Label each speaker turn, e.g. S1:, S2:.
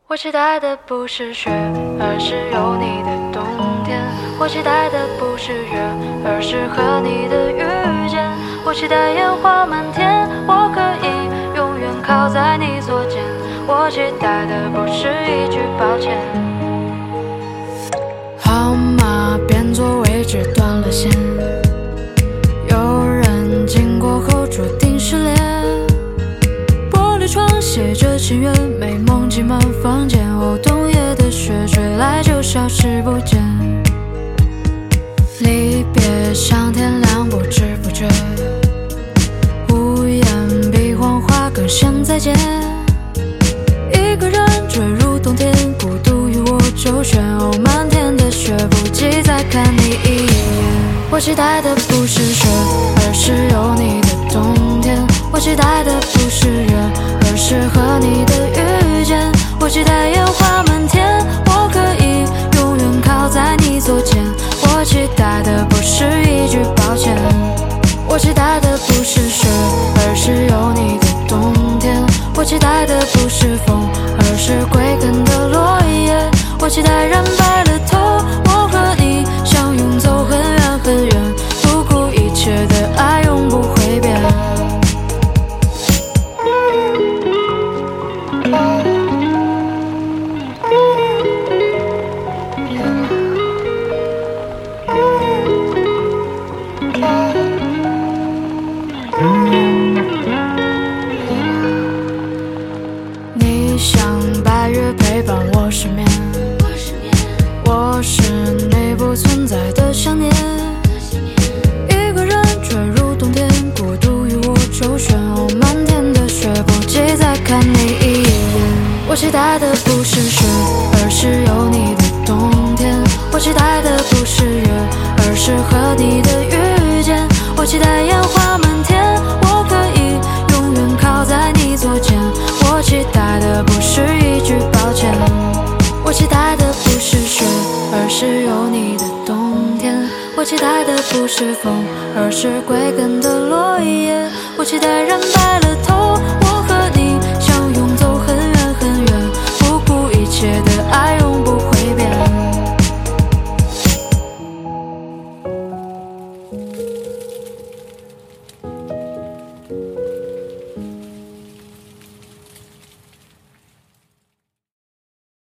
S1: 我期待的不是雪，而是有你的冬天。我期待的不是月，而是和你的遇见。我期待烟花满天，我可以永远靠在你左肩。我期待的不是一句抱歉。
S2: 号码变作位置断了线，有人经过后注定失联。玻璃窗写着情缘，美梦挤满房间。冬夜的雪吹来就消失不见。离别像天亮不知不觉，屋檐比黄花更像再见。一个人坠入冬天，孤独与我周旋。漫天的雪不及再看你一眼。我期待的不是雪，而是有你的冬天。我期待的不是月，而是和你的遇见。我期待烟花满天，我可以永远靠在你左肩。我期待的不是一句抱歉。我期待的不是雪，而是有你的冬天。我期待的不是风，而是归根的落叶。我期待染白了头，我和你相拥走很远很远，不顾一切的爱永不会变。你像白月陪伴我失眠，我是你不存在的想念。一个人坠入冬天，孤独与我周旋。漫天的雪不及再看你一眼。我期待的不是雪，而是有你的冬天。我期待的不是月，而是和你的遇见。我期待烟花满天，我可以永远靠在你左肩。我期待的不是一句抱歉。我期待的不是雪，而是有你的冬天。我期待的不是风，而是归根的落叶。我期待染白了头，